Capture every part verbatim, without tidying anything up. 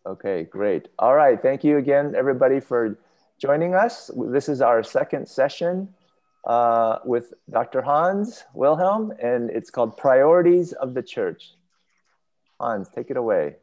Okay, great. All right. Thank you again, everybody, for joining us. This is our second session uh, with Doctor Hans Wilhelm, and it's called Priorities of the Church. Hans, take it away.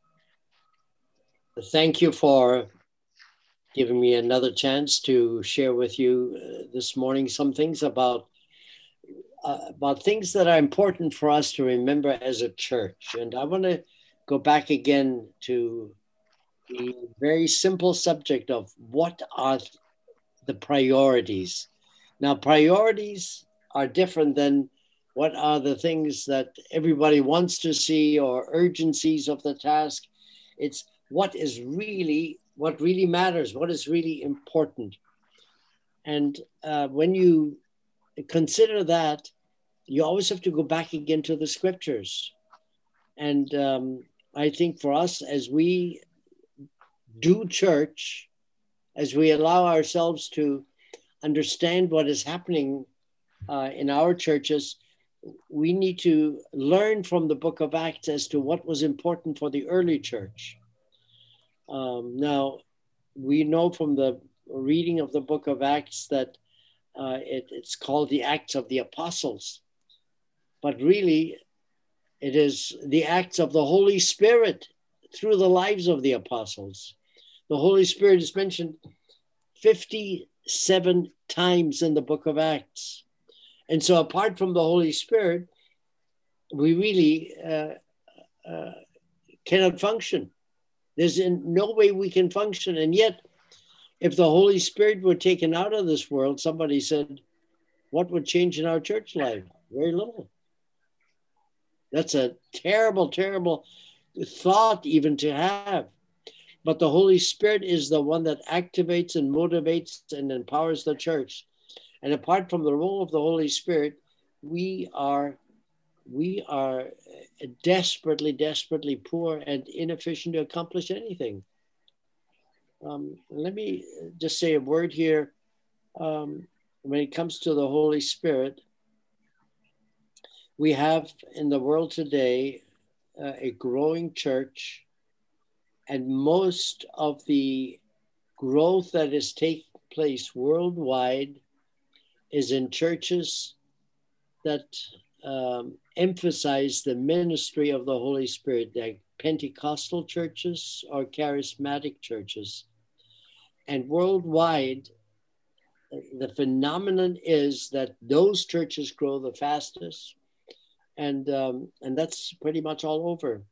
Thank you for giving me another chance to share with you uh, this morning some things about uh, about things that are important for us to remember as a church. And I want to go back again to the very simple subject of what are the priorities. Now, priorities are different than what are the things that everybody wants to see or urgencies of the task. It's what is really, what really matters, what is really important. And uh, when you consider that, you always have to go back again to the scriptures. And um, I think for us, as we do church, as we allow ourselves to understand what is happening uh, in our churches, we need to learn from the book of Acts as to what was important for the early church. Um, now, we know from the reading of the book of Acts that uh, it, it's called the Acts of the Apostles, but really it is the acts of the Holy Spirit through the lives of the apostles. The Holy Spirit is mentioned fifty-seven times in the book of Acts. And so apart from the Holy Spirit, we really uh, uh, cannot function. There's in no way we can function. And yet, if the Holy Spirit were taken out of this world, somebody said, what would change in our church life? Very little. That's a terrible, terrible thought even to have. But the Holy Spirit is the one that activates and motivates and empowers the church. And apart from the role of the Holy Spirit, we are we are desperately, desperately poor and inefficient to accomplish anything. Um, let me just say a word here. Um, when it comes to the Holy Spirit, we have in the world today uh, a growing church, and most of the growth that is taking place worldwide is in churches that um, emphasize the ministry of the Holy Spirit, like Pentecostal churches or charismatic churches. And worldwide, the phenomenon is that those churches grow the fastest, and um, and that's pretty much all over.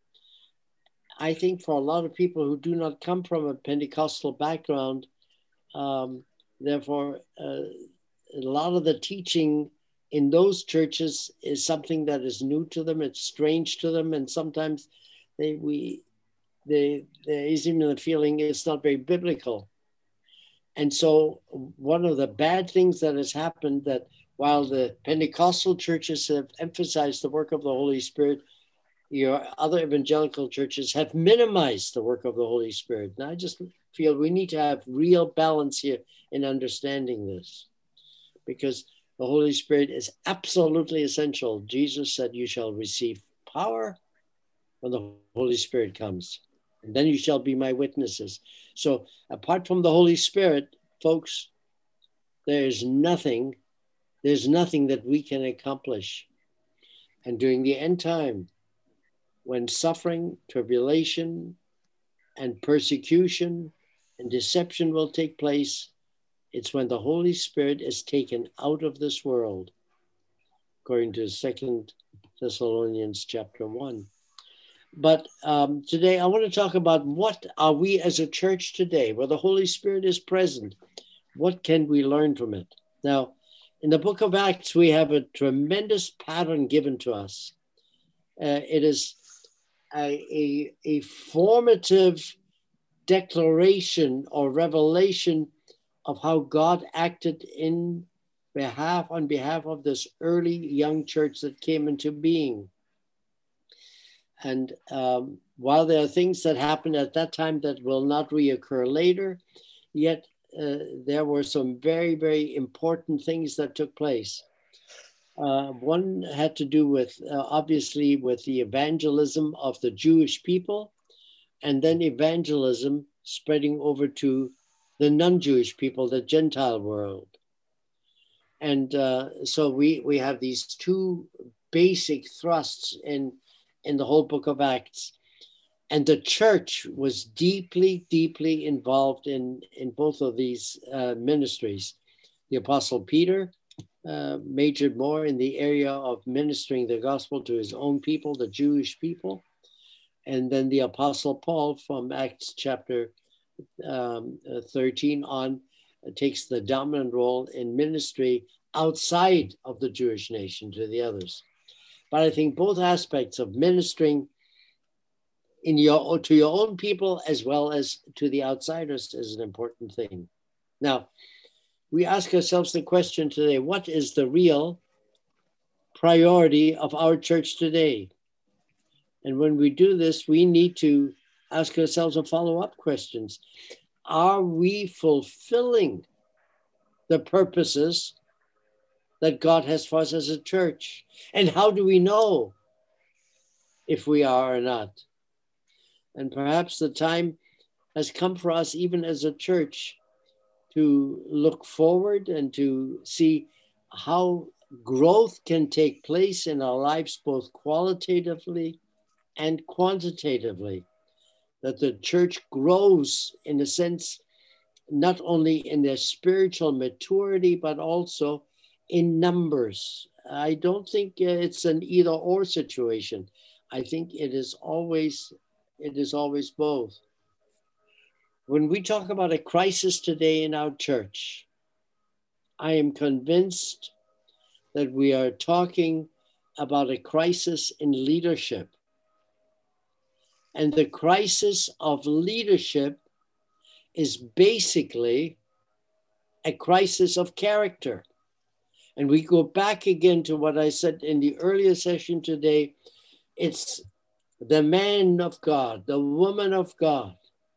I think for a lot of people who do not come from a Pentecostal background, um, therefore, uh, a lot of the teaching in those churches is something that is new to them. It's strange to them, and sometimes they we they there is even the feeling it's not very biblical. And so, one of the bad things that has happened that while the Pentecostal churches have emphasized the work of the Holy Spirit, your other evangelical churches have minimized the work of the Holy Spirit. And I just feel we need to have real balance here in understanding this, because the Holy Spirit is absolutely essential. Jesus said, you shall receive power when the Holy Spirit comes, and then you shall be my witnesses. So apart from the Holy Spirit, folks, there's nothing, there's nothing that we can accomplish. And during the end time, when suffering, tribulation, and persecution and deception will take place, it's when the Holy Spirit is taken out of this world, according to Second Thessalonians chapter one. But um, today I want to talk about what are we as a church today, where the Holy Spirit is present. What can we learn from it? Now, in the book of Acts, we have a tremendous pattern given to us. Uh, it is a, a, a formative declaration or revelation of how God acted in behalf, on behalf of this early young church that came into being. And um, while there are things that happened at that time that will not reoccur later, yet uh, there were some very, very important things that took place. Uh, one had to do with, uh, obviously, with the evangelism of the Jewish people, and then evangelism spreading over to the non-Jewish people, the Gentile world. And uh, so we, we have these two basic thrusts in, in the whole book of Acts. And the church was deeply, deeply involved in, in both of these uh, ministries. The Apostle Peter uh, majored more in the area of ministering the gospel to his own people, the Jewish people. And then the Apostle Paul from Acts chapter um, thirteen on uh, takes the dominant role in ministry outside of the Jewish nation to the others. But I think both aspects of ministering in your, to your own people as well as to the outsiders is an important thing. Now, we ask ourselves the question today, what is the real priority of our church today? And when we do this, we need to ask ourselves a follow-up questions. Are we fulfilling the purposes that God has for us as a church? And how do we know if we are or not? And perhaps the time has come for us, even as a church, to look forward and to see how growth can take place in our lives, both qualitatively and quantitatively. That the church grows, in a sense, not only in their spiritual maturity, but also in numbers. I don't think it's an either or situation. I think it is always, it is always both. When we talk about a crisis today in our church, I am convinced that we are talking about a crisis in leadership. And the crisis of leadership is basically a crisis of character. And we go back again to what I said in the earlier session today. It's the man of God, the woman of God.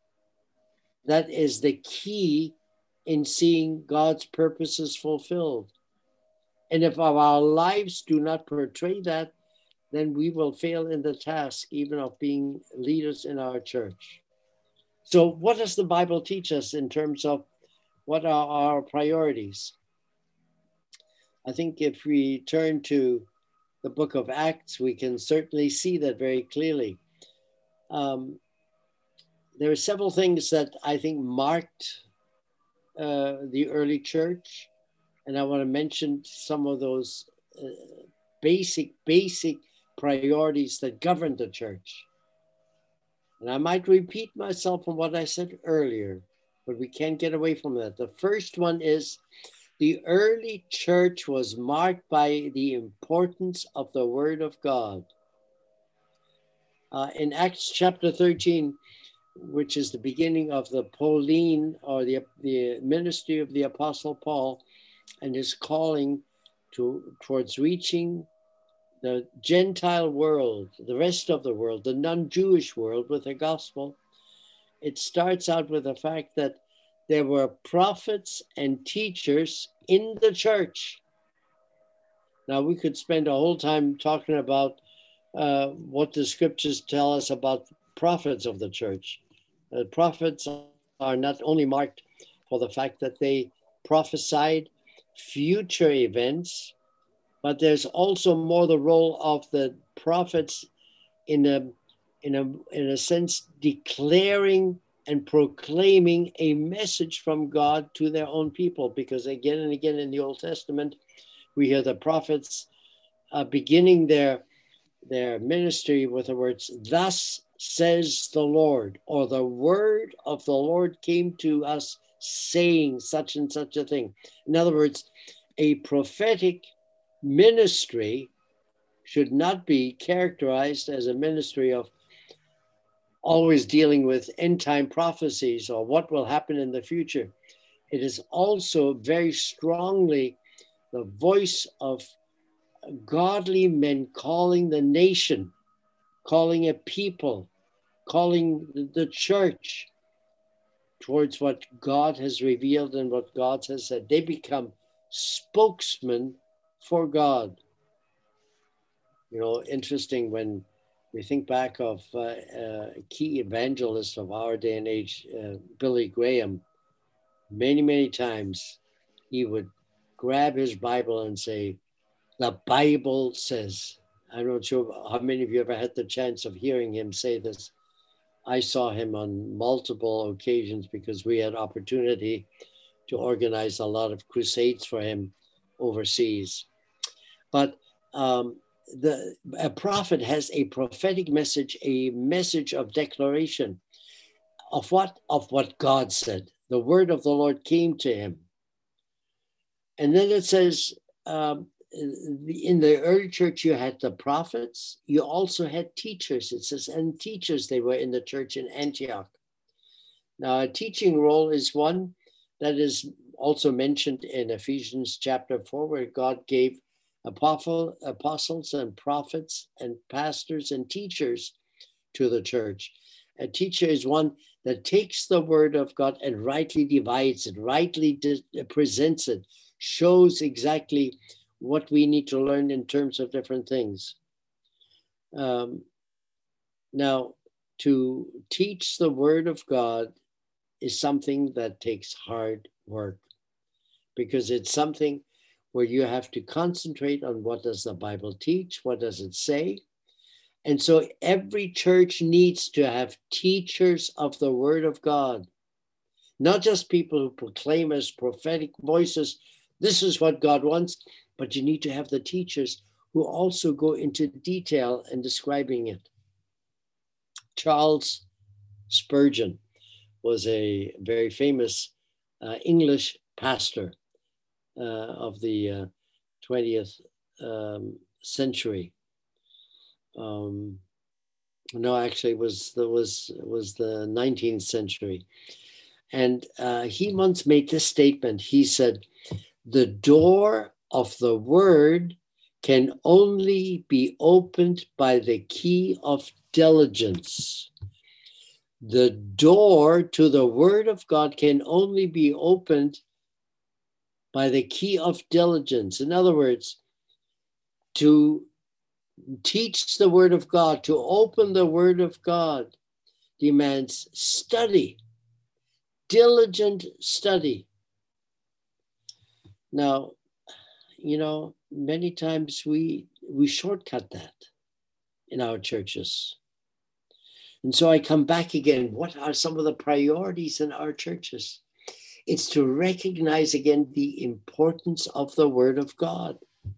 That is the key in seeing God's purposes fulfilled. And if our lives do not portray that, then we will fail in the task even of being leaders in our church. So what does the Bible teach us in terms of what are our priorities? I think if we turn to the book of Acts, we can certainly see that very clearly. Um, there are several things that I think marked uh, the early church. And I want to mention some of those uh, basic, basic priorities that govern the church. And I might repeat myself from what I said earlier, but we can't get away from that. The first one is the early church was marked by the importance of the Word of God. Uh, in Acts chapter thirteen, which is the beginning of the Pauline or the, the ministry of the Apostle Paul and his calling to, towards reaching the Gentile world, the rest of the world, the non-Jewish world with the gospel, it starts out with the fact that there were prophets and teachers in the church. Now, we could spend a whole time talking about uh, what the scriptures tell us about prophets of the church. Uh, prophets are not only marked for the fact that they prophesied future events, but there's also more the role of the prophets in a, in a, in a sense, declaring and proclaiming a message from God to their own people. Because again and again in the Old Testament, we hear the prophets uh, beginning their, their ministry with the words, "Thus says the Lord," or "the word of the Lord came to us saying such and such a thing." In other words, a prophetic ministry should not be characterized as a ministry of always dealing with end time prophecies or what will happen in the future. It is also very strongly the voice of godly men calling the nation, calling a people, calling the church towards what God has revealed and what God has said. They become spokesmen for God. You know, interesting when We think back of uh, uh, a key evangelist of our day and age, uh, Billy Graham. Many, many times he would grab his Bible and say, "The Bible says." I'm not sure how many of you ever had the chance of hearing him say this. I saw him on multiple occasions because we had opportunity to organize a lot of crusades for him overseas. But um, the a prophet has a prophetic message, a message of declaration of what? Of what God said. The word of the Lord came to him. And then it says, um, in the early church, you had the prophets. You also had teachers. It says, and teachers, they were in the church in Antioch. Now, a teaching role is one that is also mentioned in Ephesians chapter four, where God gave apostle, apostles and prophets and pastors and teachers to the church. A teacher is one that takes the word of God and rightly divides it, rightly presents it, shows exactly what we need to learn in terms of different things. Um, now, to teach the word of God is something that takes hard work, because it's something where you have to concentrate on what does the Bible teach, what does it say. And so every church needs to have teachers of the word of God, not just people who proclaim as prophetic voices, this is what God wants, but you need to have the teachers who also go into detail in describing it. Charles Spurgeon was a very famous uh, English pastor uh, of the uh, twentieth um, century. Um, no, actually, it was the was was the nineteenth century, and uh, he once made this statement. He said, "The door of the word can only be opened by the key of diligence." The door to the word of God can only be opened by the key of diligence. In other words, to teach the word of God, to open the word of God, demands study, diligent study. Now, you know, many times we we shortcut that in our churches. And so I come back again. What are some of the priorities in our churches? It's to recognize again the importance of the word of God.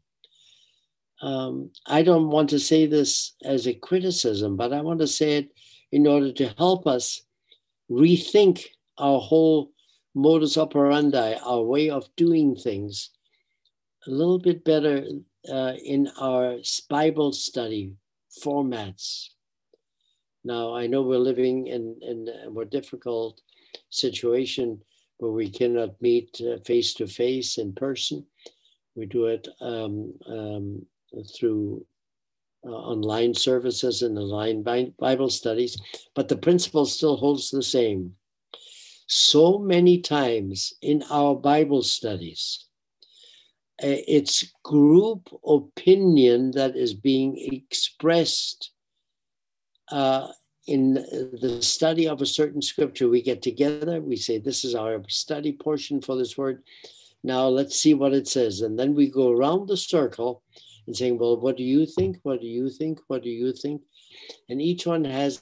Um, I don't want to say this as a criticism, but I want to say it in order to help us rethink our whole modus operandi, our way of doing things a little bit better uh, in our Bible study formats. Now, I know we're living in, in a more difficult situation where we cannot meet uh, face-to-face in person. We do it um, um, through uh, online services and online Bible studies, but the principle still holds the same. So many times in our Bible studies, it's group opinion that is being expressed uh, in the study of a certain scripture. We get together, we say, this is our study portion for this word. Now let's see what it says. And then we go around the circle and saying, well, what do you think? What do you think? What do you think? And each one has,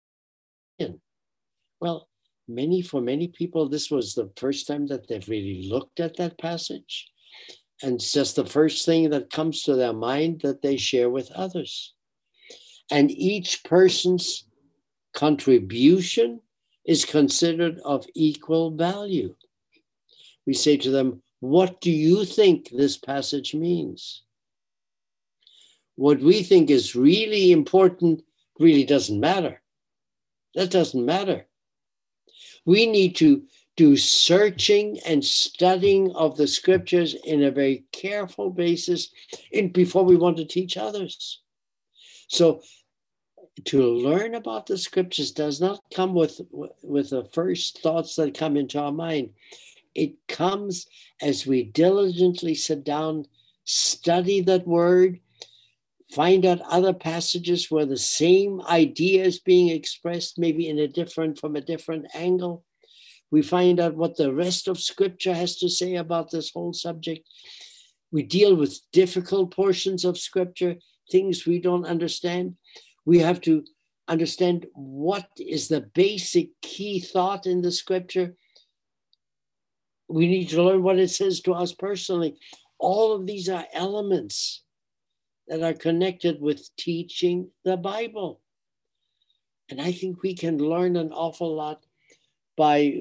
well, many, for many people, this was the first time that they've really looked at that passage. And it's just the first thing that comes to their mind that they share with others. And each person's contribution is considered of equal value. We say to them, what do you think this passage means? What we think is really important really doesn't matter. That doesn't matter. We need to do searching and studying of the scriptures in a very careful basis in, before we want to teach others. So to learn about the scriptures does not come with, with the first thoughts that come into our mind. It comes as we diligently sit down, study that word, find out other passages where the same idea is being expressed, maybe in a different, from a different angle. We find out what the rest of Scripture has to say about this whole subject. We deal with difficult portions of Scripture, things we don't understand. We have to understand what is the basic key thought in the Scripture. We need to learn what it says to us personally. All of these are elements that are connected with teaching the Bible. And I think we can learn an awful lot by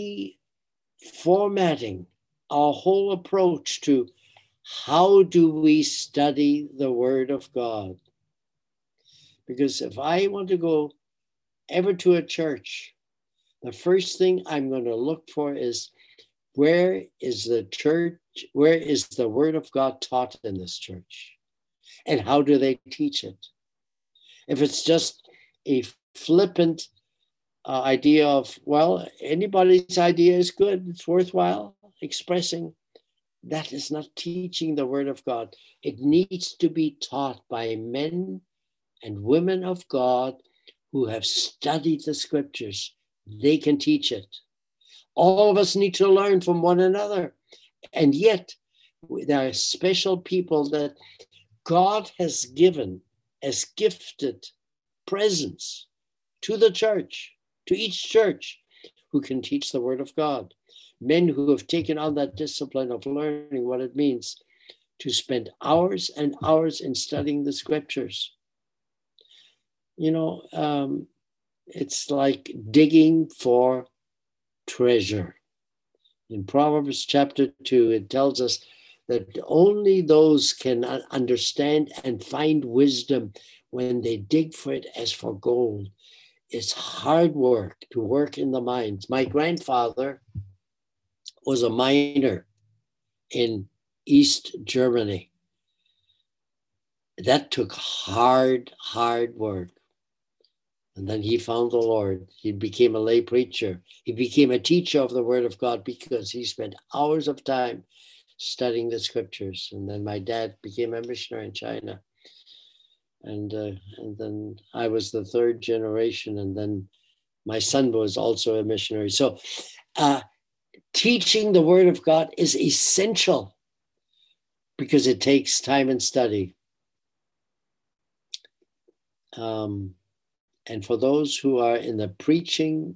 reformatting our whole approach to how do we study the Word of God. Because if I want to go ever to a church, the first thing I'm going to look for is, where is the church, where is the Word of God taught in this church? And how do they teach it? If it's just a flippant uh, idea of, well, anybody's idea is good, it's worthwhile expressing, that is not teaching the Word of God. It needs to be taught by men and women of God who have studied the Scriptures. They can teach it. All of us need to learn from one another. And yet, there are special people that God has given as gifted presents to the church, to each church, who can teach the Word of God. Men who have taken on that discipline of learning what it means to spend hours and hours in studying the Scriptures. You know, um, it's like digging for treasure. In Proverbs chapter two, it tells us that only those can understand and find wisdom when they dig for it as for gold. It's hard work to work in the mines. My grandfather was a miner in East Germany. That took hard, hard work. And then he found the Lord. He became a lay preacher. He became a teacher of the Word of God because he spent hours of time studying the Scriptures. And then my dad became a missionary in China. And, uh, and then I was the third generation. And then my son was also a missionary. So uh, teaching the Word of God is essential because it takes time and study. Um, and for those who are in the preaching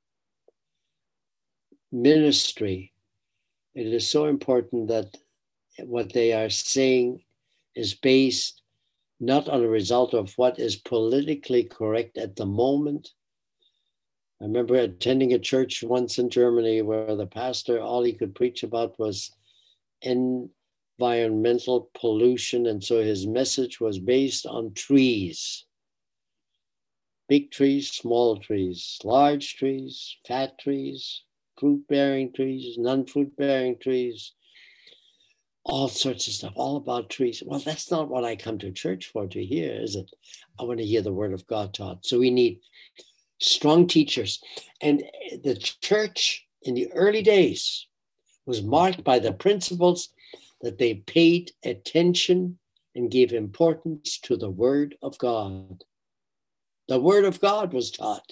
ministry, it is so important that what they are saying is based not on a result of what is politically correct at the moment. I remember attending a church once in Germany where the pastor, all he could preach about was environmental pollution. And so his message was based on trees. Big trees, small trees, large trees, fat trees, fruit-bearing trees, non-fruit-bearing trees, all sorts of stuff, all about trees. Well, that's not what I come to church for to hear, is it? I want to hear the Word of God taught. So we need strong teachers. And the church in the early days was marked by the principles that they paid attention and gave importance to the Word of God. The Word of God was taught.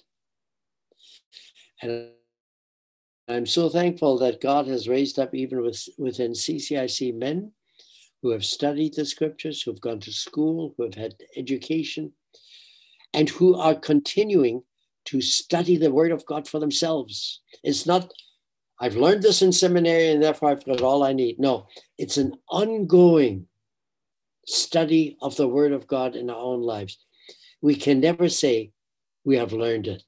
And I'm so thankful that God has raised up even with, within C C I C men who have studied the Scriptures, who have gone to school, who have had education, and who are continuing to study the Word of God for themselves. It's not, I've learned this in seminary and therefore I've got all I need. No, it's an ongoing study of the Word of God in our own lives. We can never say we have learned it.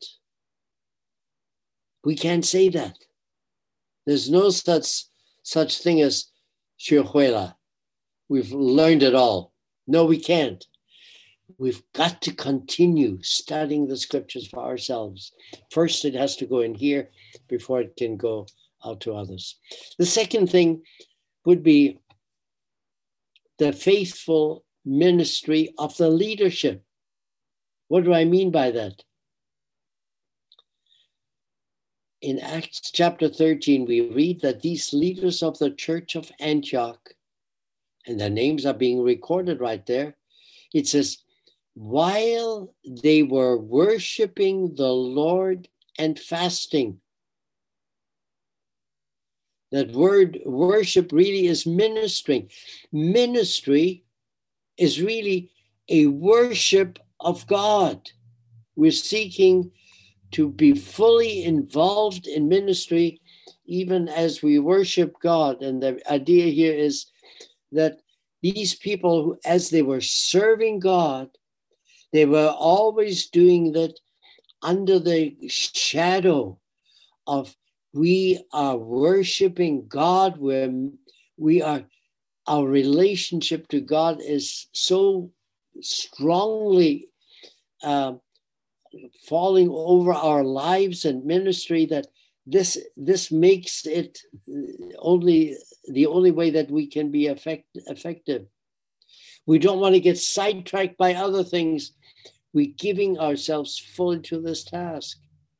We can't say that. There's no such, such thing as 学会了. We've learned it all. No, we can't. We've got to continue studying the Scriptures for ourselves. First, it has to go in here before it can go out to others. The second thing would be the faithful ministry of the leadership. What do I mean by that? In Acts chapter thirteen, we read that these leaders of the church of Antioch, and their names are being recorded right there, It says, while they were worshiping the Lord and fasting. That word worship really is ministering. Ministry is really a worship of God. We're seeking to be fully involved in ministry, even as we worship God. And the idea here is that these people, who, as they were serving God, they were always doing that under the shadow of we are worshiping God, where we are, our relationship to God is so strongly uh, falling over our lives and ministry that this this makes it only the only way that we can be effect, effective. We don't want to get sidetracked by other things. We're giving ourselves fully to this task.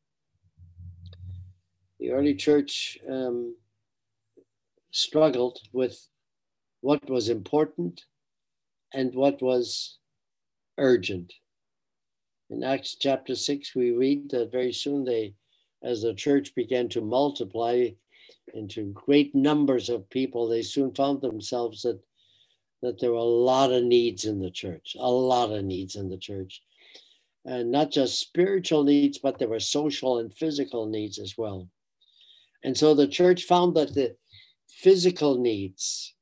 The early church um, struggled with what was important and what was urgent. In Acts chapter six, we read that very soon they, as the church began to multiply into great numbers of people, they soon found themselves that, that there were a lot of needs in the church, a lot of needs in the church. And not just spiritual needs, but there were social and physical needs as well. And so the church found that the physical needs,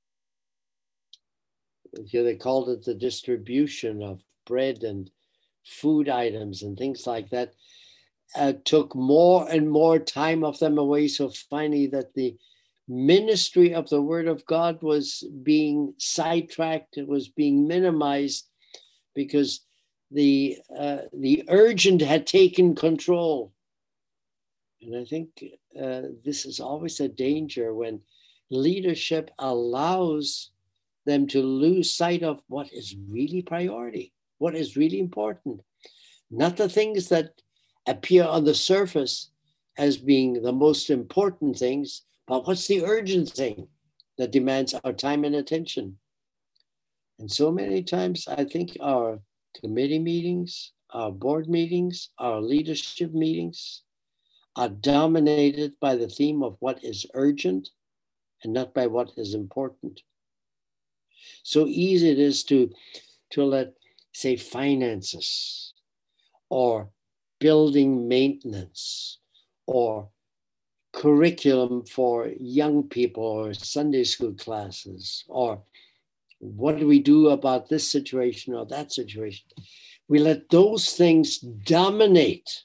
here they called it the distribution of bread and food items and things like that, uh, took more and more time of them away. So finally that the ministry of the word of God was being sidetracked, it was being minimized because the uh, the urgent had taken control. And I think uh, this is always a danger when leadership allows them to lose sight of what is really priority, what is really important. Not the things that appear on the surface as being the most important things, but what's the urgent thing that demands our time and attention. And so many times I think our committee meetings, our board meetings, our leadership meetings are dominated by the theme of what is urgent and not by what is important. So easy it is to, to let, say, finances or building maintenance or curriculum for young people or Sunday school classes, or what do we do about this situation or that situation? We let those things dominate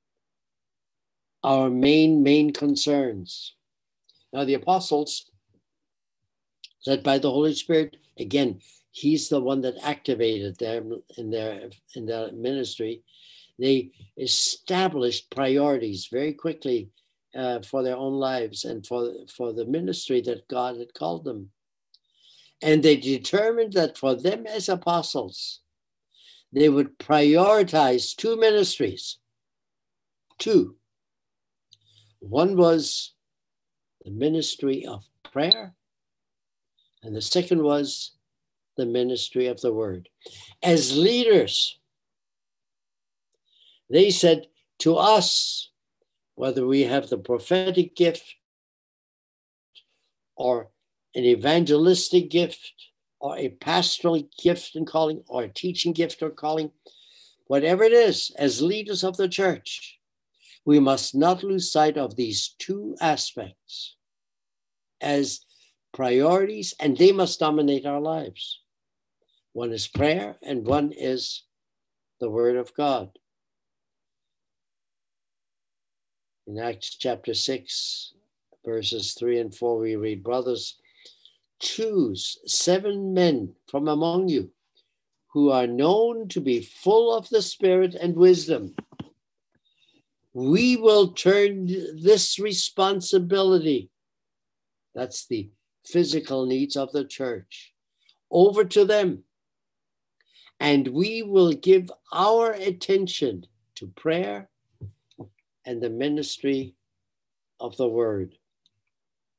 our main, main concerns. Now, the apostles, led by the Holy Spirit, again, he's the one that activated them in their, in their ministry. They established priorities very quickly uh, for their own lives and for, for the ministry that God had called them. And they determined that for them as apostles, they would prioritize two ministries. Two. One was the ministry of prayer, and the second was the ministry of the word. As leaders, they said to us, whether we have the prophetic gift or an evangelistic gift or a pastoral gift and calling or a teaching gift or calling, whatever it is, as leaders of the church, we must not lose sight of these two aspects as priorities, and they must dominate our lives. One is prayer and one is the word of God. In Acts chapter six, verses three and four, we read, brothers, choose seven men from among you who are known to be full of the Spirit and wisdom. We will turn this responsibility, that's the physical needs of the church, over to them. And we will give our attention to prayer and the ministry of the word.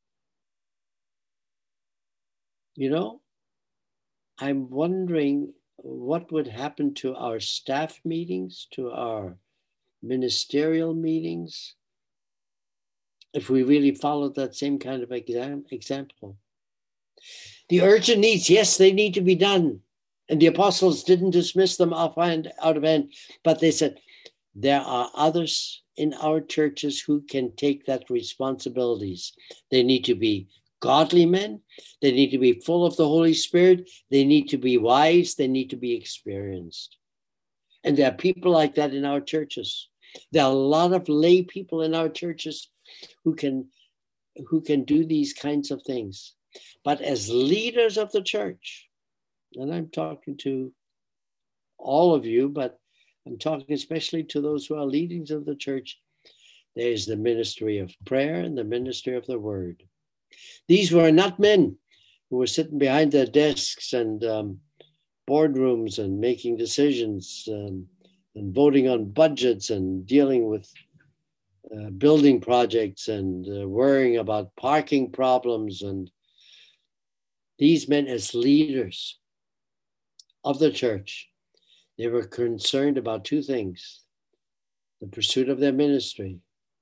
You know, I'm wondering what would happen to our staff meetings, to our ministerial meetings, if we really followed that same kind of exam, example. The urgent needs, yes, they need to be done. And the apostles didn't dismiss them offhand, out of hand, but they said, there are others in our churches who can take that responsibilities. They need to be godly men. They need to be full of the Holy Spirit. They need to be wise. They need to be experienced. And there are people like that in our churches. There are a lot of lay people in our churches who can, who can do these kinds of things. But as leaders of the church, and I'm talking to all of you, but I'm talking especially to those who are leaders of the church, there is the ministry of prayer and the ministry of the word. These were not men who were sitting behind their desks and um, boardrooms and making decisions um, and voting on budgets and dealing with uh, building projects and uh, worrying about parking problems. And these men, as leaders of the church, they were concerned about two things: the pursuit of their ministry.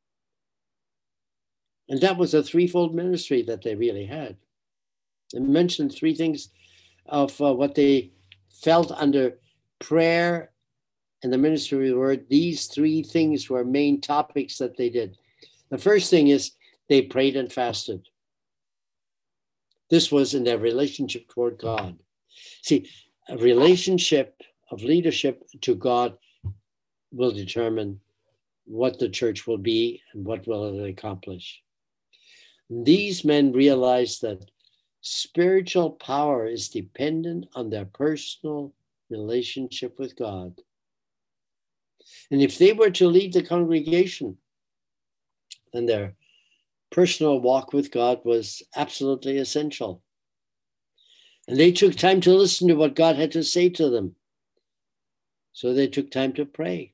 And that was a threefold ministry that they really had. I mentioned three things of uh, what they felt under prayer and the ministry of the word. These three things were main topics that they did. The first thing is they prayed and fasted. This was in their relationship toward God. See, a relationship of leadership to God will determine what the church will be and what will it accomplish. These men realized that spiritual power is dependent on their personal relationship with God. And if they were to lead the congregation, then their personal walk with God was absolutely essential. And they took time to listen to what God had to say to them. So they took time to pray.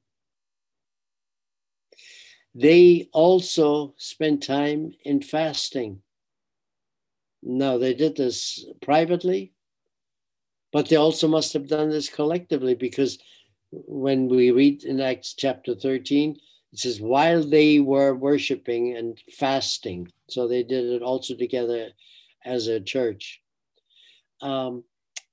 They also spent time in fasting. Now, they did this privately, but they also must have done this collectively, because when we read in Acts chapter thirteen, it says, while they were worshiping and fasting. So they did it also together as a church. Um,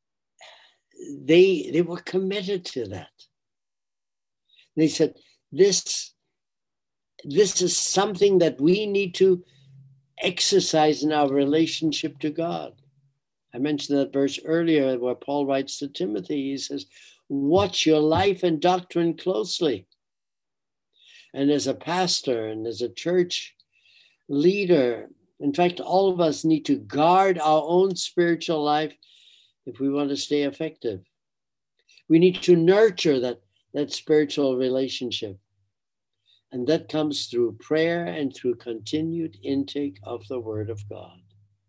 they, they were committed to that. They said, this, this is something that we need to exercise in our relationship to God. I mentioned that verse earlier where Paul writes to Timothy. He says, watch your life and doctrine closely. And as a pastor and as a church leader, in fact, all of us need to guard our own spiritual life if we want to stay effective. We need to nurture that, that spiritual relationship. And that comes through prayer and through continued intake of the Word of God.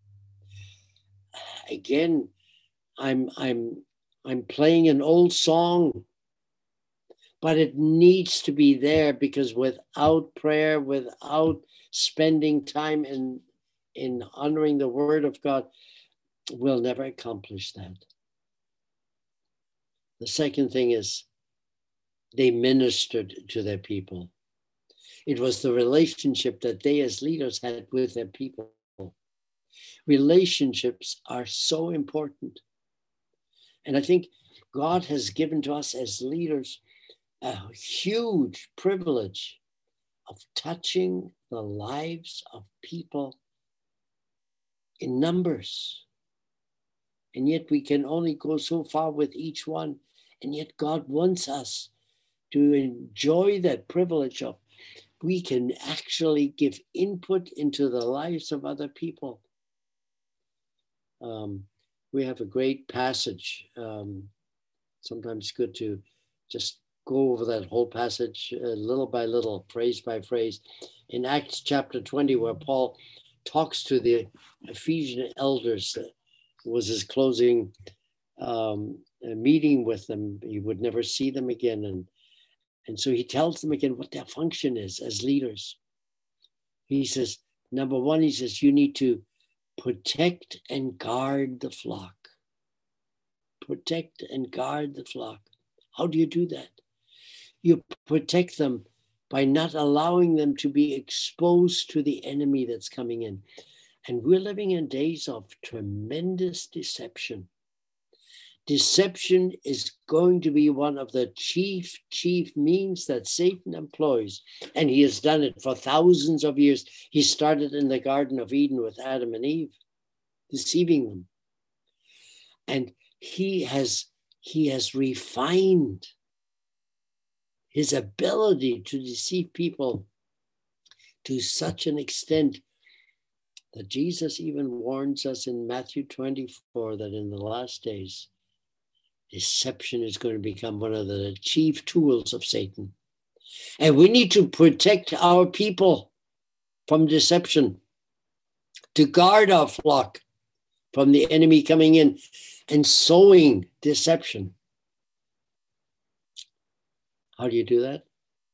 Again, I'm, I'm, I'm playing an old song, but it needs to be there, because without prayer, without spending time in, in honoring the Word of God, we'll never accomplish that. The second thing is they ministered to their people. It was the relationship that they as leaders had with their people. Relationships are so important. And I think God has given to us as leaders a huge privilege of touching the lives of people in numbers. And yet we can only go so far with each one. And yet God wants us to enjoy that privilege of we can actually give input into the lives of other people. Um, we have a great passage. Um, sometimes good to just go over that whole passage uh, little by little, phrase by phrase. In Acts chapter twenty, where Paul talks to the Ephesian elders, uh, was his closing um, meeting with them. He would never see them again. And And so he tells them again what their function is as leaders. He says, number one, he says, you need to protect and guard the flock. protect and guard the flock. How do you do that? You protect them by not allowing them to be exposed to the enemy that's coming in. And we're living in days of tremendous deception. Deception is going to be one of the chief, chief means that Satan employs. And he has done it for thousands of years. He started in the Garden of Eden with Adam and Eve, deceiving them. And he has, he has refined his ability to deceive people to such an extent that Jesus even warns us in Matthew twenty-four that in the last days, deception is going to become one of the chief tools of Satan. And we need to protect our people from deception, to guard our flock from the enemy coming in and sowing deception. How do you do that?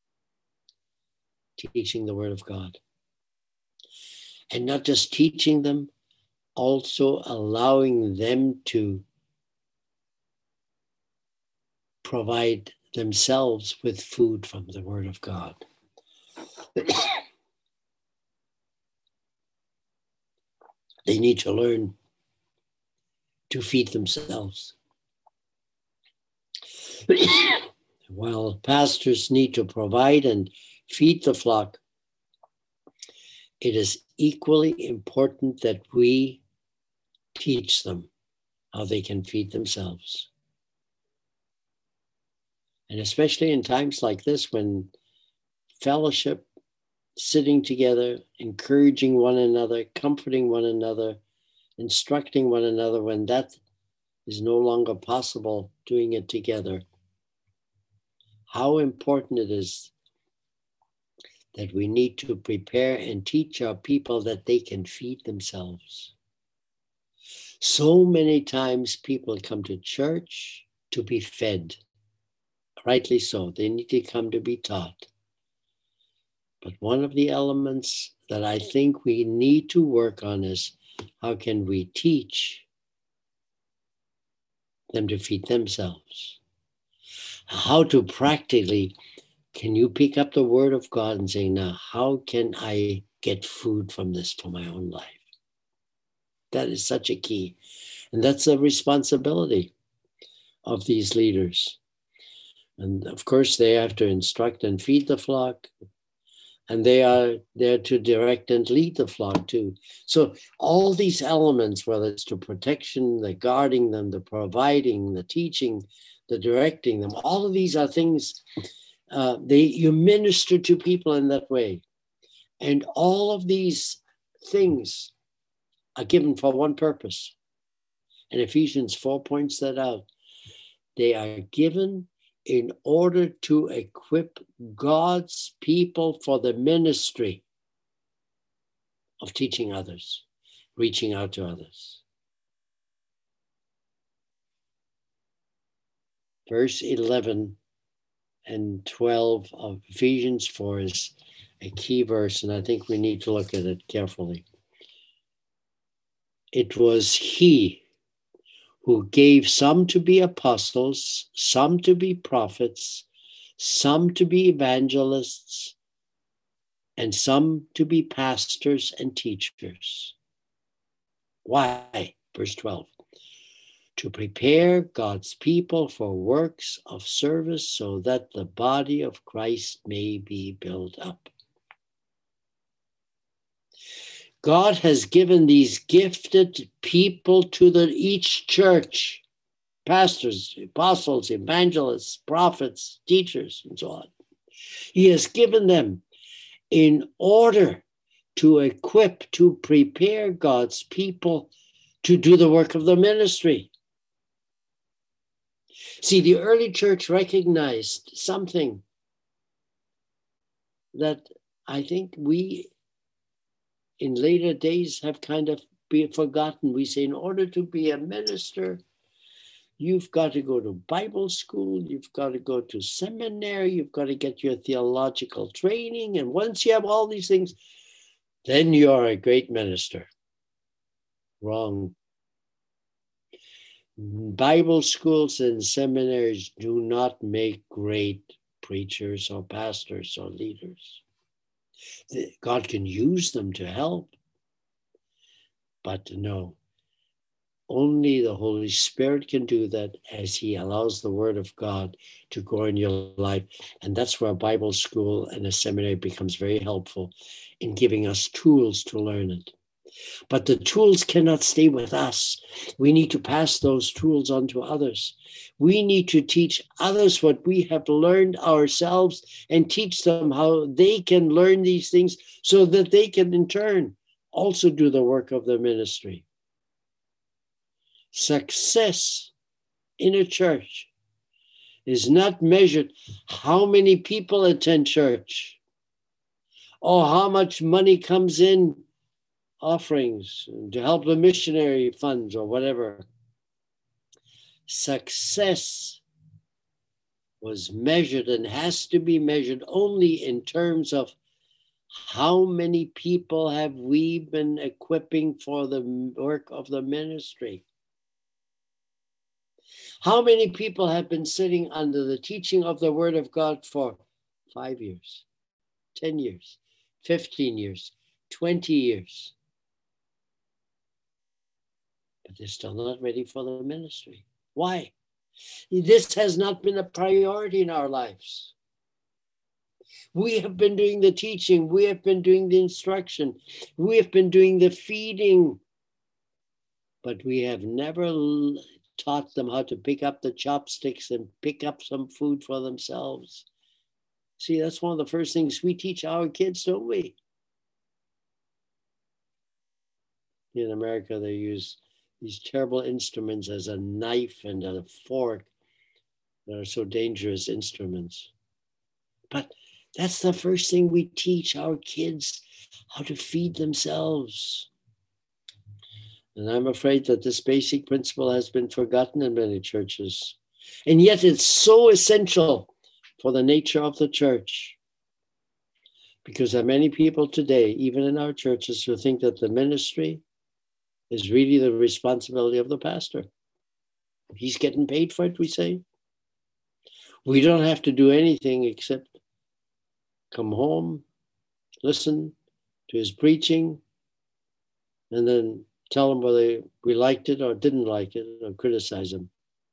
Teaching the Word of God. And not just teaching them, also allowing them to provide themselves with food from the Word of God. They need to learn to feed themselves. While pastors need to provide and feed the flock, it is equally important that we teach them how they can feed themselves. And especially in times like this, when fellowship, sitting together, encouraging one another, comforting one another, instructing one another, when that is no longer possible, doing it together, how important it is that we need to prepare and teach our people that they can feed themselves. So many times people come to church to be fed. Rightly so. They need to come to be taught. But one of the elements that I think we need to work on is how can we teach them to feed themselves? How to practically, can you pick up the Word of God and say, now, how can I get food from this for my own life? That is such a key. And that's a responsibility of these leaders. And of course, they have to instruct and feed the flock. And they are there to direct and lead the flock too. So all these elements, whether it's to protection, the guarding them, the providing, the teaching, the directing them, all of these are things, uh, they you minister to people in that way. And all of these things are given for one purpose. And Ephesians four points that out. They are given in order to equip God's people for the ministry of teaching others, reaching out to others. Verse eleven and twelve of Ephesians four is a key verse, and I think we need to look at it carefully. It was He who gave some to be apostles, some to be prophets, some to be evangelists, and some to be pastors and teachers. Why? Verse twelve. To prepare God's people for works of service so that the body of Christ may be built up. God has given these gifted people to the, each church, pastors, apostles, evangelists, prophets, teachers, and so on. He has given them in order to equip, to prepare God's people to do the work of the ministry. See, the early church recognized something that I think we in later days have kind of be forgotten. We say, in order to be a minister, you've got to go to Bible school, you've got to go to seminary, you've got to get your theological training. And once you have all these things, then you're a great minister. Wrong. Bible schools and seminaries do not make great preachers or pastors or leaders. God can use them to help, but no, only the Holy Spirit can do that as he allows the Word of God to grow in your life. And that's where a Bible school and a seminary becomes very helpful in giving us tools to learn it. But the tools cannot stay with us. We need to pass those tools on to others. We need to teach others what we have learned ourselves and teach them how they can learn these things so that they can in turn also do the work of the ministry. Success in a church is not measured how many people attend church or how much money comes in offerings to help the missionary funds or whatever. Success was measured and has to be measured only in terms of how many people have we been equipping for the work of the ministry. How many people have been sitting under the teaching of the Word of God for five years, ten years, fifteen years, twenty years? But they're still not ready for the ministry. Why? This has not been a priority in our lives. We have been doing the teaching. We have been doing the instruction. We have been doing the feeding. But we have never taught them how to pick up the chopsticks and pick up some food for themselves. See, that's one of the first things we teach our kids, don't we? In America, they use these terrible instruments as a knife and a fork that are so dangerous instruments. But that's the first thing we teach our kids, how to feed themselves. And I'm afraid that this basic principle has been forgotten in many churches. And yet it's so essential for the nature of the church. Because there are many people today, even in our churches, who think that the ministry is really the responsibility of the pastor. He's getting paid for it, we say. We don't have to do anything except come home, listen to his preaching, and then tell him whether we liked it or didn't like it, or criticize him.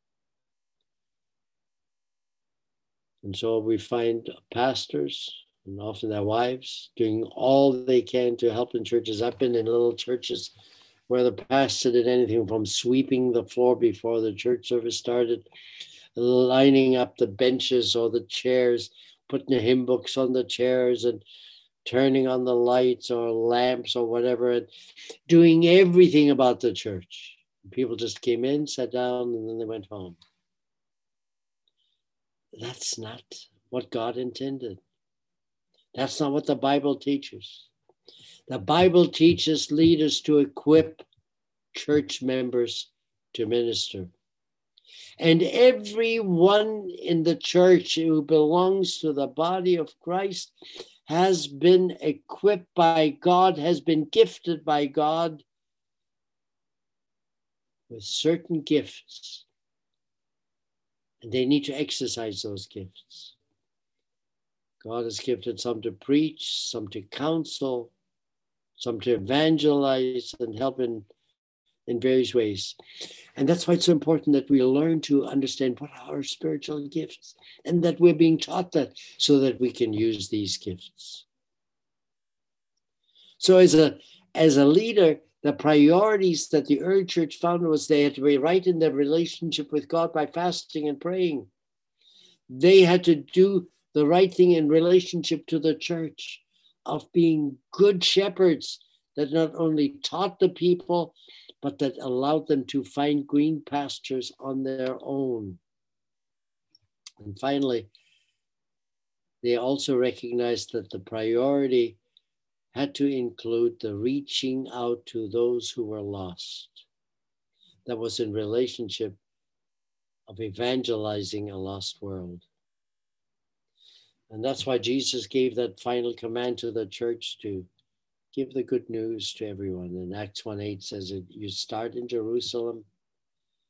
And so we find pastors, and often their wives, doing all they can to help in churches. I've been in little churches where the pastor did anything from sweeping the floor before the church service started, lining up the benches or the chairs, putting the hymn books on the chairs and turning on the lights or lamps or whatever, and doing everything about the church. People just came in, sat down, and then they went home. That's not what God intended. That's not what the Bible teaches. The Bible teaches leaders to equip church members to minister. And everyone in the church who belongs to the body of Christ has been equipped by God, has been gifted by God with certain gifts. And they need to exercise those gifts. God has gifted some to preach, some to counsel, some to evangelize and help in, in various ways. And that's why it's so important that we learn to understand what are our spiritual gifts and that we're being taught that so that we can use these gifts. So as a, as a leader, the priorities that the early church found was they had to be right in their relationship with God by fasting and praying. They had to do the right thing in relationship to the church, of being good shepherds that not only taught the people, but that allowed them to find green pastures on their own. And finally, they also recognized that the priority had to include the reaching out to those who were lost. That was in relationship of evangelizing a lost world. And that's why Jesus gave that final command to the church to give the good news to everyone. And Acts one eight says that you start in Jerusalem,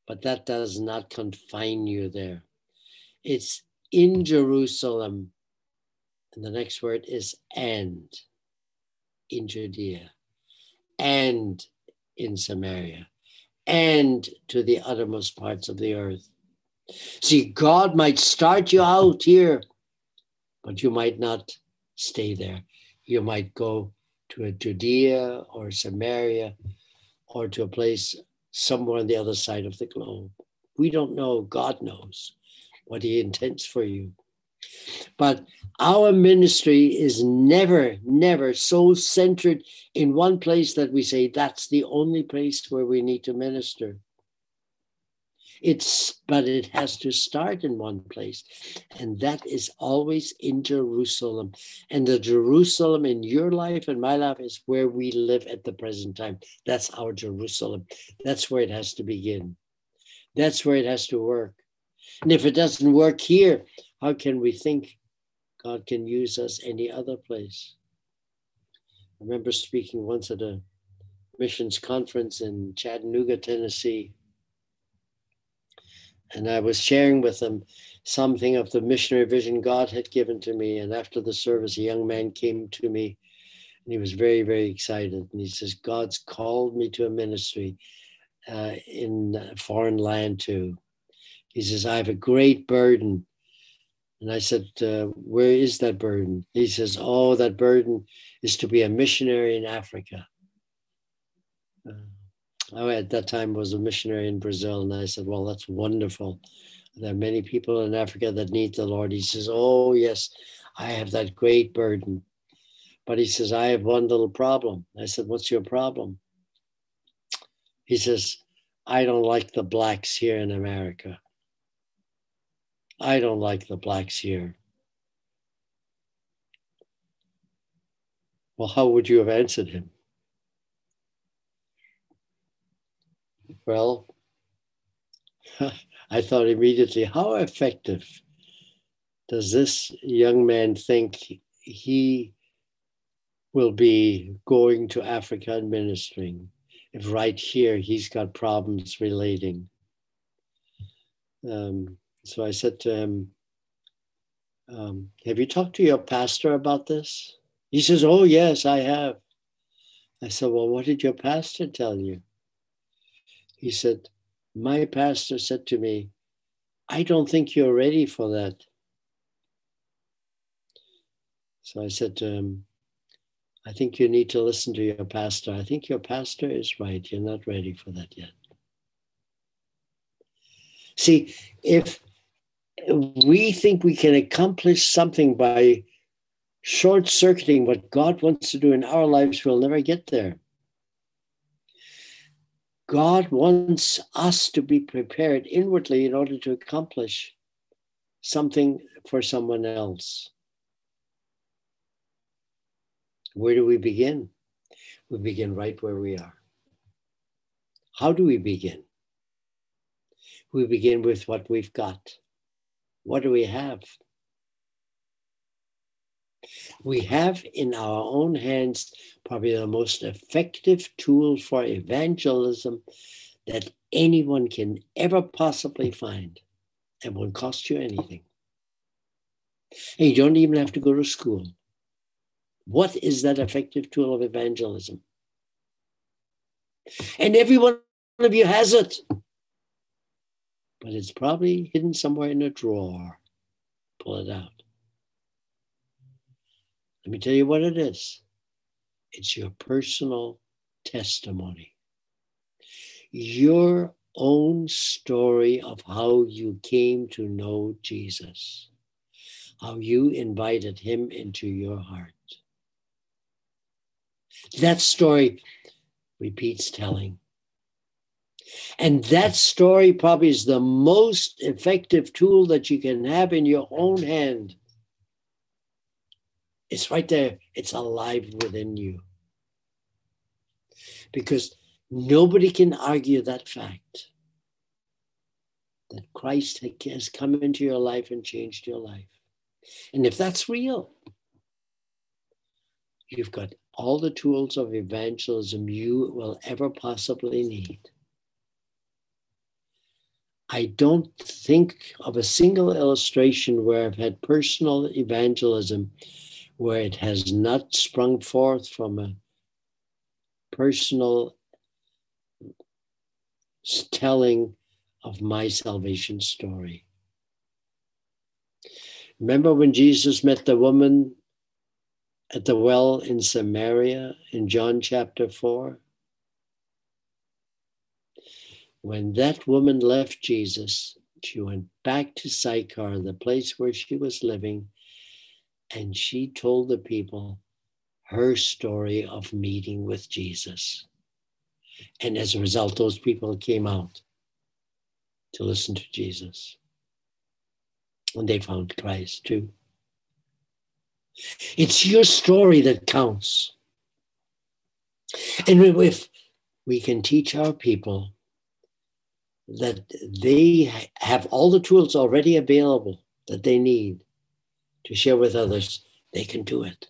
but that does not confine you there. It's in Jerusalem. And the next word is and, in Judea, and in Samaria, and to the uttermost parts of the earth. See, God might start you out here, but you might not stay there. You might go to a Judea or Samaria or to a place somewhere on the other side of the globe. We don't know. God knows what he intends for you. But our ministry is never, never so centered in one place that we say that's the only place where we need to minister. It's, but it has to start in one place, and that is always in Jerusalem. And the Jerusalem in your life and my life is where we live at the present time. That's our Jerusalem. That's where it has to begin. That's where it has to work. And if it doesn't work here, how can we think God can use us any other place? I remember speaking once at a missions conference in Chattanooga, Tennessee. And I was sharing with them something of the missionary vision God had given to me. And after the service, a young man came to me and he was very, very excited. And he says, God's called me to a ministry uh, in a foreign land too. He says, I have a great burden. And I said, uh, where is that burden? He says, oh, that burden is to be a missionary in Africa. Uh, I, at that time, was a missionary in Brazil. And I said, well, that's wonderful. There are many people in Africa that need the Lord. He says, oh, yes, I have that great burden. But he says, I have one little problem. I said, what's your problem? He says, I don't like the blacks here in America. I don't like the blacks here. Well, how would you have answered him? Well, I thought immediately, how effective does this young man think he will be going to Africa and ministering if right here he's got problems relating? Um, so I said to him, um, have you talked to your pastor about this? He says, oh, yes, I have. I said, well, what did your pastor tell you? He said, my pastor said to me, I don't think you're ready for that. So I said to him, I think you need to listen to your pastor. I think your pastor is right. You're not ready for that yet. See, if we think we can accomplish something by short-circuiting what God wants to do in our lives, we'll never get there. God wants us to be prepared inwardly in order to accomplish something for someone else. Where do we begin? We begin right where we are. How do we begin? We begin with what we've got. What do we have? We have in our own hands probably the most effective tool for evangelism that anyone can ever possibly find. It won't cost you anything. And you don't even have to go to school. What is that effective tool of evangelism? And every one of you has it. But it's probably hidden somewhere in a drawer. Pull it out. Let me tell you what it is. It's your personal testimony. Your own story of how you came to know Jesus. How you invited him into your heart. That story repeats telling. And that story probably is the most effective tool that you can have in your own hand. It's right there. It's alive within you. Because nobody can argue that fact. That Christ has come into your life and changed your life. And if that's real, you've got all the tools of evangelism you will ever possibly need. I don't think of a single illustration where I've had personal evangelism where it has not sprung forth from a personal telling of my salvation story. Remember when Jesus met the woman at the well in Samaria in John chapter four? When that woman left Jesus, she went back to Sychar, the place where she was living, and she told the people her story of meeting with Jesus. And as a result, those people came out to listen to Jesus. And they found Christ too. It's your story that counts. And if we can teach our people that they have all the tools already available that they need to share with others, they can do it.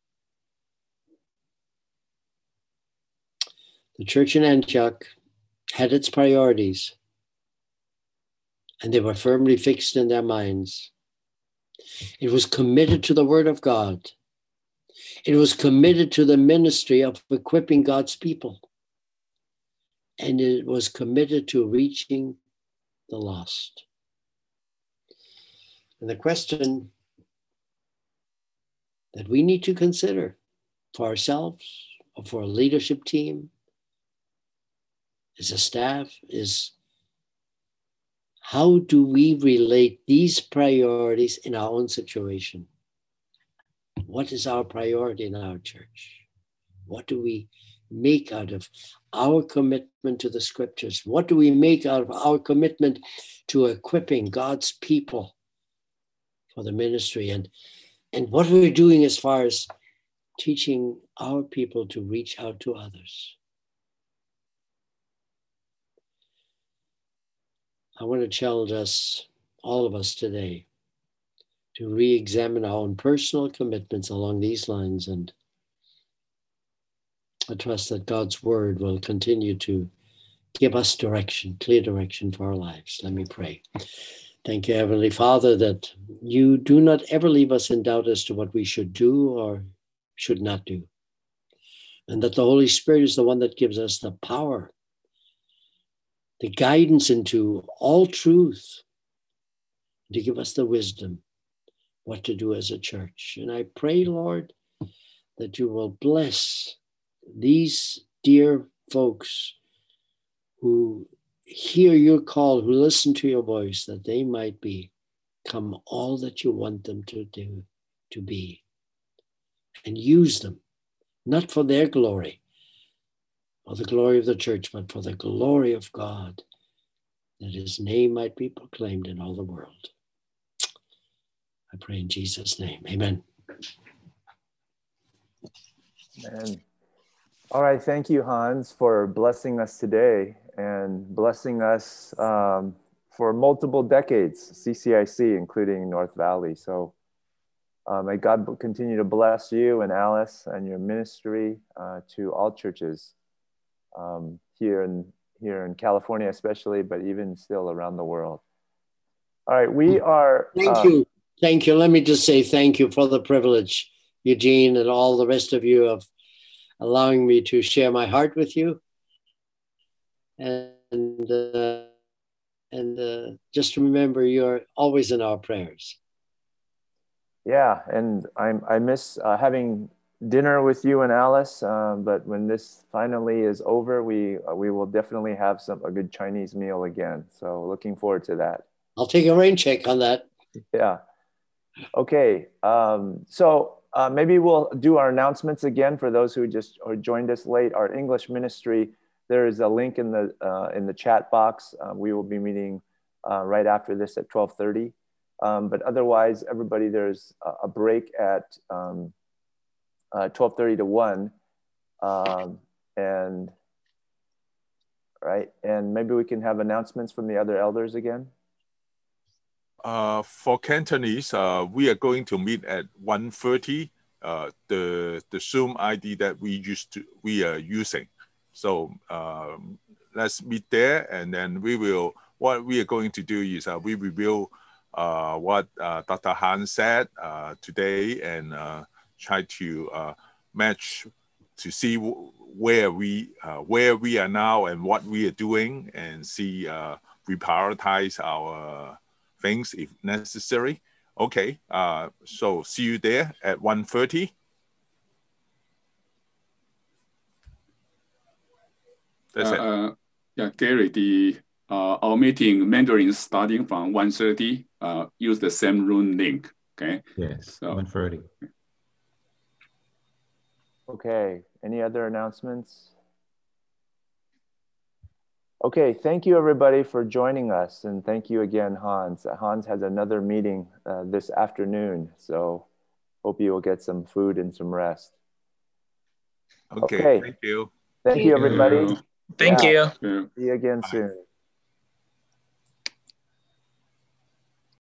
The church in Antioch had its priorities, and they were firmly fixed in their minds. It was committed to the Word of God. It was committed to the ministry of equipping God's people. And it was committed to reaching the lost. And the question that we need to consider for ourselves or for a leadership team, as a staff, is how do we relate these priorities in our own situation? What is our priority in our church? What do we make out of our commitment to the scriptures? What do we make out of our commitment to equipping God's people for the ministry? And, and what we're doing as far as teaching our people to reach out to others. I want to challenge us, all of us today, to re-examine our own personal commitments along these lines, and I trust that God's word will continue to give us direction, clear direction for our lives. Let me pray. Thank you, Heavenly Father, that you do not ever leave us in doubt as to what we should do or should not do, and that the Holy Spirit is the one that gives us the power, the guidance into all truth, to give us the wisdom what to do as a church. And I pray, Lord, that you will bless these dear folks who hear your call, who listen to your voice, that they might become all that you want them to do, to be, and use them, not for their glory, or the glory of the church, but for the glory of God, that his name might be proclaimed in all the world. I pray in Jesus' name. Amen. Amen. All right. Thank you, Hans, for blessing us today and blessing us um, for multiple decades, C C I C, including North Valley. So uh, may God continue to bless you and Alice and your ministry uh, to all churches um, here in here in California, especially, but even still around the world. All right, we are. Thank um, you. Thank you. Let me just say thank you for the privilege, Eugene, and all the rest of you, of allowing me to share my heart with you. And uh, and uh, just remember, you're always in our prayers. Yeah, and I'm, I miss uh, having dinner with you and Alice, uh, but when this finally is over, we uh, we will definitely have some a good Chinese meal again. So looking forward to that. I'll take a rain check on that. Yeah. Okay. Um, so uh, maybe we'll do our announcements again for those who just or joined us late. Our English ministry, there is a link in the uh, in the chat box. Uh, we will be meeting uh, right after this at twelve thirty. Um, but otherwise, everybody, there's a, a break at um, uh, twelve thirty to one. Um, and right. And maybe we can have announcements from the other elders again. Uh, for Cantonese, uh, we are going to meet at one thirty. Uh, the the Zoom I D that we used to we are using. So um, let's meet there, and then we will what we are going to do is uh, we review uh, what uh, Doctor Han said uh, today and uh, try to uh, match to see where we uh, where we are now and what we are doing, and see uh, we prioritize our things if necessary. Okay, uh, so see you there at one thirty. That's uh, it. Uh, yeah, Gary, the uh, our meeting Mandarin starting from one thirty. Uh, use the same room link. Okay. Yes, so, one thirty. Okay, any other announcements? Okay, thank you everybody for joining us, and thank you again, Hans. Hans has another meeting uh, this afternoon, so hope you will get some food and some rest. Okay, Okay. thank you. Thank you, everybody. you. Thank Yeah. you. Yeah. See you again Bye. soon.